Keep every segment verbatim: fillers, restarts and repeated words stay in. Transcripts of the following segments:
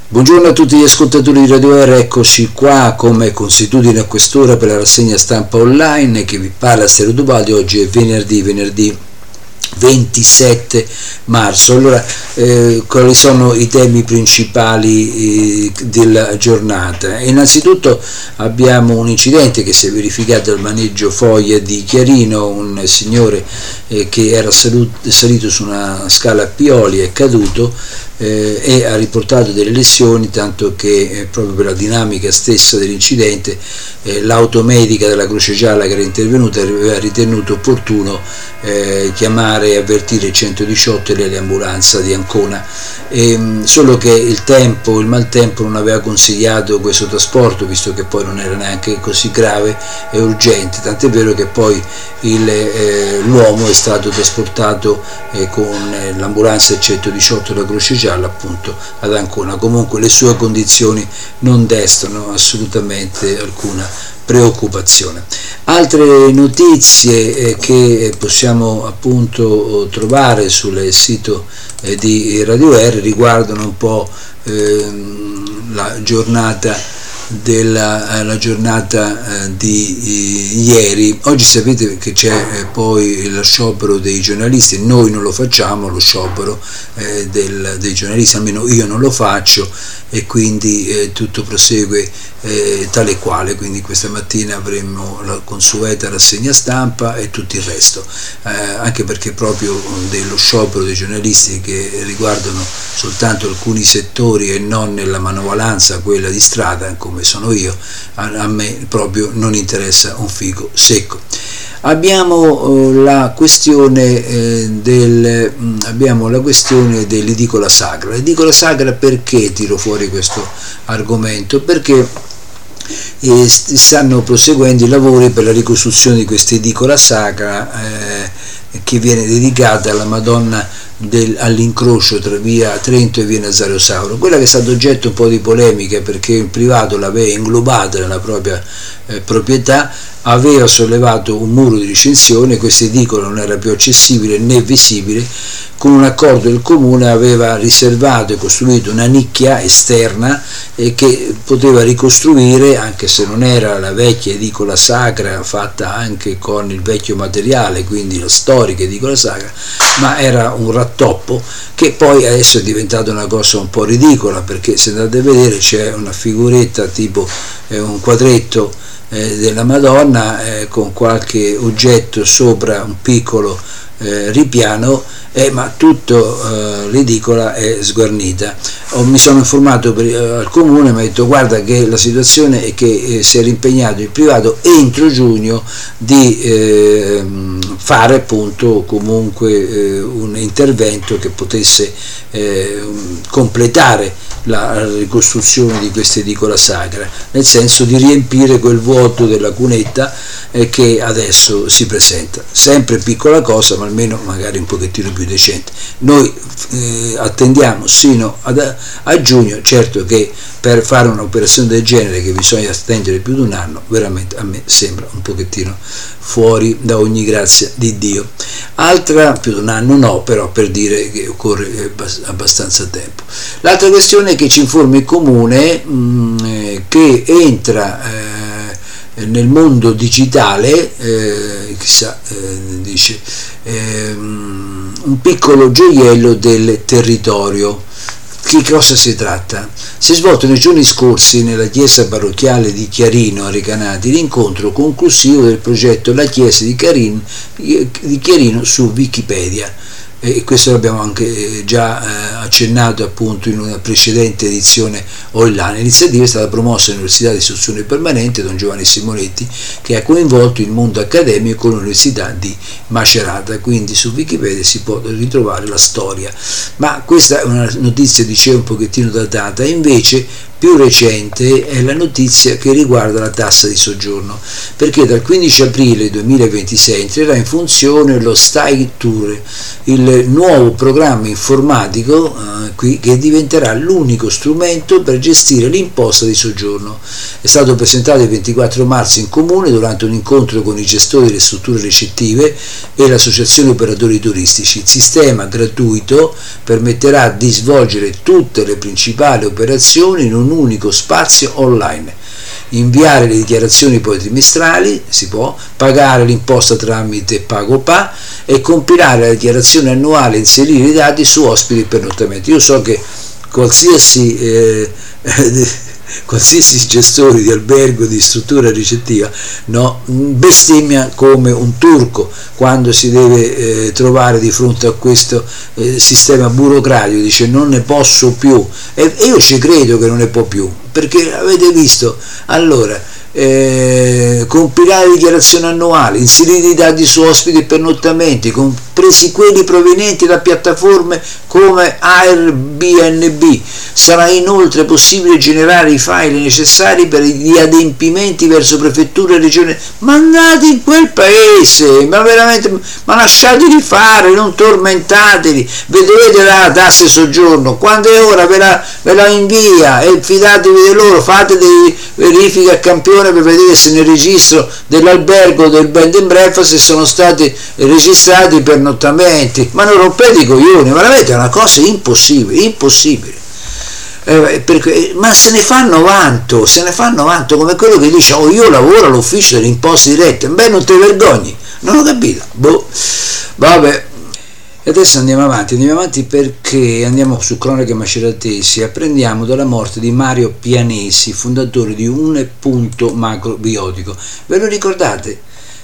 Buongiorno a tutti gli ascoltatori di Radio R, eccoci qua come consuetudine a quest'ora per la rassegna stampa online che vi parla Stero Dubaldi. Oggi è venerdì, venerdì ventisette marzo. Allora, eh, quali sono i temi principali eh, della giornata? Innanzitutto abbiamo un incidente che si è verificato al maneggio Foglia di Chiarino. Un signore eh, che era salut- salito su una scala a Pioli è caduto eh, e ha riportato delle lesioni, tanto che eh, proprio per la dinamica stessa dell'incidente eh, l'automedica della Croce Gialla che era intervenuta aveva ritenuto opportuno eh, chiamare e avvertire il centodiciotto e l'ambulanza di Ancona, e, solo che il tempo, il maltempo non aveva consigliato questo trasporto, visto che poi non era neanche così grave e urgente, tant'è vero che poi il, eh, l'uomo è stato trasportato eh, con eh, l'ambulanza del centodiciotto e la Croce Gialla appunto ad Ancona. Comunque le sue condizioni non destano assolutamente alcuna preoccupazione. Altre notizie eh, che possiamo appunto trovare sul sito eh, di Radio R riguardano un po' ehm, la giornata della la giornata eh, di eh, ieri. Oggi sapete che c'è eh, poi lo sciopero dei giornalisti. Noi non lo facciamo lo sciopero eh, del, dei giornalisti, almeno io non lo faccio, e quindi eh, tutto prosegue eh, tale quale. Quindi questa mattina avremo la consueta rassegna stampa e tutto il resto, eh, anche perché proprio dello sciopero dei giornalisti, che riguardano soltanto alcuni settori e non nella manovalanza, quella di strada come sono io, a, a me proprio non interessa un fico secco. Abbiamo eh, la questione eh, del mh, abbiamo la questione dell'edicola sacra. L'edicola sacra, perché tiro fuori questo argomento? Perché eh, stanno proseguendo i lavori per la ricostruzione di questa edicola sacra eh, che viene dedicata alla Madonna Del, all'incrocio tra via Trento e via Nazario Sauro, quella che è stata oggetto un po' di polemica perché il privato l'aveva inglobata nella propria eh, proprietà, aveva sollevato un muro di recinzione, questa edicola non era più accessibile né visibile. Con un accordo del comune aveva riservato e costruito una nicchia esterna eh, che poteva ricostruire, anche se non era la vecchia edicola sacra fatta anche con il vecchio materiale, quindi la storica edicola sacra, ma era un rattoppo che poi adesso è diventata una cosa un po' ridicola, perché se andate a vedere c'è una figuretta tipo eh, un quadretto eh, della Madonna eh, con qualche oggetto sopra un piccolo eh, ripiano, eh, ma tutto eh, l'edicola è sguarnita. Oh, mi sono informato per, eh, al comune, mi ha detto guarda che la situazione è che eh, si era impegnato il privato entro giugno di eh, fare appunto comunque eh, un intervento che potesse eh, completare la ricostruzione di questa edicola sacra, nel senso di riempire quel vuoto della cunetta eh, che adesso si presenta. Sempre piccola cosa, ma almeno magari un pochettino più decente. Noi eh, attendiamo sino ad, a giugno. Certo che per fare un'operazione del genere che bisogna attendere più di un anno, veramente a me sembra un pochettino fuori da ogni grazia di Dio. Altra, più di un anno no, però per dire che occorre abbastanza tempo. L'altra questione è che ci informa il comune mh, che entra eh, nel mondo digitale, eh, chissà, eh, dice, eh, un piccolo gioiello del territorio. Di cosa si tratta? Si è svolto nei giorni scorsi nella chiesa parrocchiale di Chiarino a Recanati l'incontro conclusivo del progetto La Chiesa di Chiarino, di Chiarino su Wikipedia. E questo l'abbiamo anche già eh, accennato appunto in una precedente edizione online. L'iniziativa è stata promossa all'Università di Istruzione Permanente Don Giovanni Simonetti, che ha coinvolto il mondo accademico con l'Università di Macerata, quindi su Wikipedia si può ritrovare la storia. Ma questa è una notizia, dicevo, un pochettino datata. Invece più recente è la notizia che riguarda la tassa di soggiorno, perché dal quindici aprile duemilaventisei entrerà in funzione lo STAI-Tour, il nuovo programma informatico eh, qui, che diventerà l'unico strumento per gestire l'imposta di soggiorno. È stato presentato il ventiquattro marzo in comune durante un incontro con i gestori delle strutture ricettive e l'associazione operatori turistici. Il sistema gratuito permetterà di svolgere tutte le principali operazioni in un unico spazio online, inviare le dichiarazioni poi trimestrali, si può pagare l'imposta tramite PagoPA e compilare la dichiarazione annuale e inserire i dati su ospiti e pernottamenti. Io so che qualsiasi eh, qualsiasi gestore di albergo, di struttura ricettiva, no, bestemmia come un turco quando si deve eh, trovare di fronte a questo eh, sistema burocratico, dice non ne posso più, e, e io ci credo che non ne può più, perché avete visto, allora eh, compilare le dichiarazioni annuali, inserire i dati su ospiti e pernottamenti, compresi quelli provenienti da piattaforme come Airbnb. Sarà inoltre possibile generare i file necessari per gli adempimenti verso prefetture e regioni. Ma andate in quel paese, ma veramente, ma lasciateli fare, non tormentateli. Vedete la tassa di soggiorno, quando è ora ve la, ve la invia e fidatevi di loro, fate delle verifiche a campione per vedere se nel registro dell'albergo, del bed and breakfast, sono stati registrati i pernottamenti. Ma non rompete i coglioni, veramente è una cosa impossibile, impossibile. Eh, perché, ma se ne fanno vanto, se ne fanno vanto, come quello che dice oh io lavoro all'ufficio delle imposte dirette. Beh, non te vergogni, non ho capito, boh. Vabbè, e adesso andiamo avanti, andiamo avanti perché andiamo su Cronache Maceratesi, apprendiamo dalla morte di Mario Pianesi, fondatore di Un Punto Macrobiotico. Ve lo ricordate?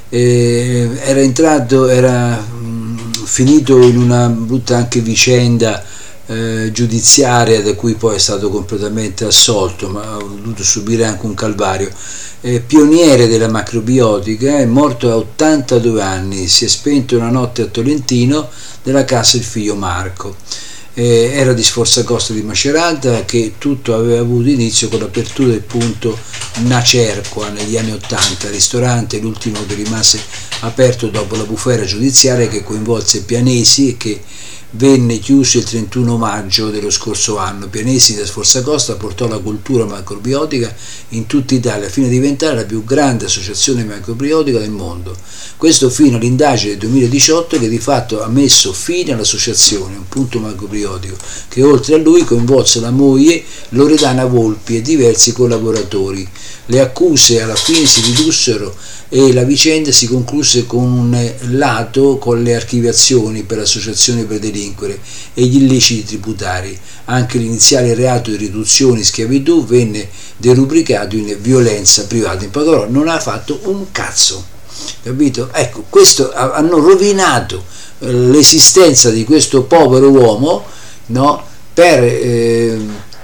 Eh, era entrato, era mh, finito in una brutta anche vicenda Eh, giudiziaria da cui poi è stato completamente assolto, ma ha dovuto subire anche un calvario. Eh, pioniere della macrobiotica, è morto a ottantadue anni, si è spento una notte a Tolentino della casa del figlio Marco. Eh, era di Sforzacosta di Macerata, che tutto aveva avuto inizio con l'apertura del punto Nacerqua negli anni ottanta, ristorante l'ultimo che rimase aperto dopo la bufera giudiziaria che coinvolse Pianesi e che venne chiuso il trentuno maggio dello scorso anno. Pianesi da Sforzacosta portò la cultura macrobiotica in tutta Italia fino a diventare la più grande associazione macrobiotica del mondo. Questo fino all'indagine del duemiladiciotto che di fatto ha messo fine all'associazione Un Punto Macrobiotico, che oltre a lui coinvolse la moglie Loredana Volpi e diversi collaboratori. Le accuse alla fine si ridussero e la vicenda si concluse con un lato con le archiviazioni per l'associazione per delinquere e gli illeciti tributari. Anche l'iniziale reato di riduzione in schiavitù venne derubricato in violenza privata. In poche parole, non ha fatto un cazzo, capito? Ecco, questo hanno rovinato l'esistenza di questo povero uomo, no? Per eh,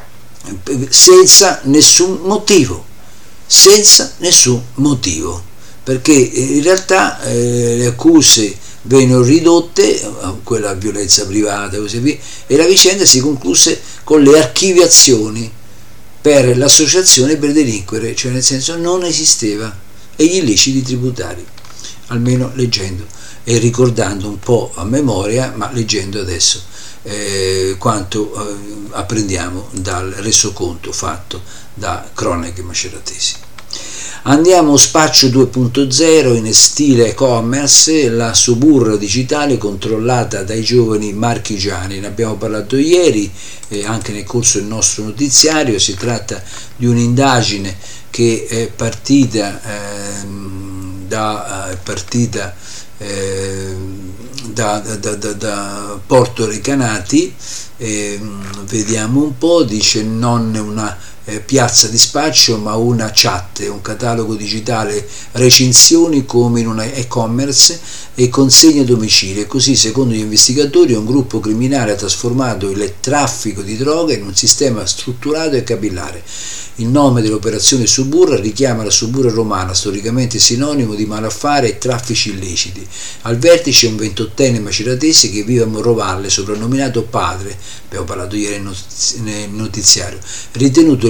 senza nessun motivo, senza nessun motivo. Perché in realtà eh, le accuse vennero ridotte a quella violenza privata così via, e la vicenda si concluse con le archiviazioni per l'associazione per delinquere, cioè nel senso non esisteva, e gli illeciti tributari, almeno leggendo e ricordando un po' a memoria, ma leggendo adesso eh, quanto eh, apprendiamo dal resoconto fatto da Cronache Maceratesi. Andiamo Spaccio due punto zero in stile e-commerce, la suburra digitale controllata dai giovani marchigiani. Ne abbiamo parlato ieri eh, anche nel corso del nostro notiziario. Si tratta di un'indagine che è partita eh, da, è partita, eh, da, da, da, da Porto Recanati. Eh, vediamo un po', dice non una Eh, piazza di spaccio ma una chat, un catalogo digitale, recensioni come in una e-commerce e consegne a domicilio. Così, secondo gli investigatori, un gruppo criminale ha trasformato il traffico di droga in un sistema strutturato e capillare. Il nome dell'operazione Suburra richiama la Suburra romana, storicamente sinonimo di malaffare e traffici illeciti. Al vertice un ventottenne maceratese che vive a Morrovalle, soprannominato Padre, abbiamo parlato ieri nel notiziario, ritenuto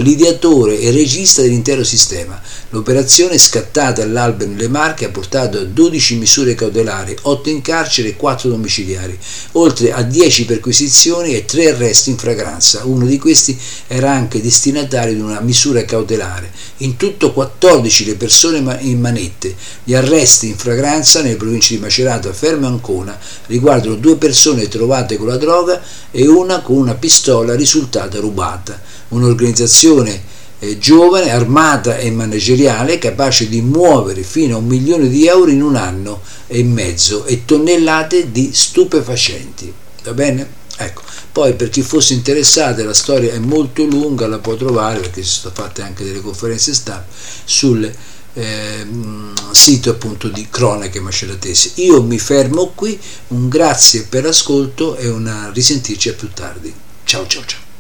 l'ideatore e regista dell'intero sistema. L'operazione, scattata all'alba nelle Marche, ha portato a dodici misure cautelari, otto in carcere e quattro domiciliari, oltre a dieci perquisizioni e tre arresti in fragranza. Uno di questi era anche destinatario di una misura cautelare. In tutto quattordici le persone in manette. Gli arresti in fragranza nelle province di Macerata, Fermo e Ancona riguardano due persone trovate con la droga e una con una pistola risultata rubata. Un'organizzazione eh, giovane, armata e manageriale, capace di muovere fino a un milione di euro in un anno e mezzo e tonnellate di stupefacenti. Va bene? Ecco, poi per chi fosse interessato, la storia è molto lunga, la può trovare perché ci sono fatte anche delle conferenze stampa sul eh, sito appunto di Cronache Maceratesi. Io mi fermo qui, un grazie per l'ascolto e una risentirci a più tardi. Ciao ciao ciao.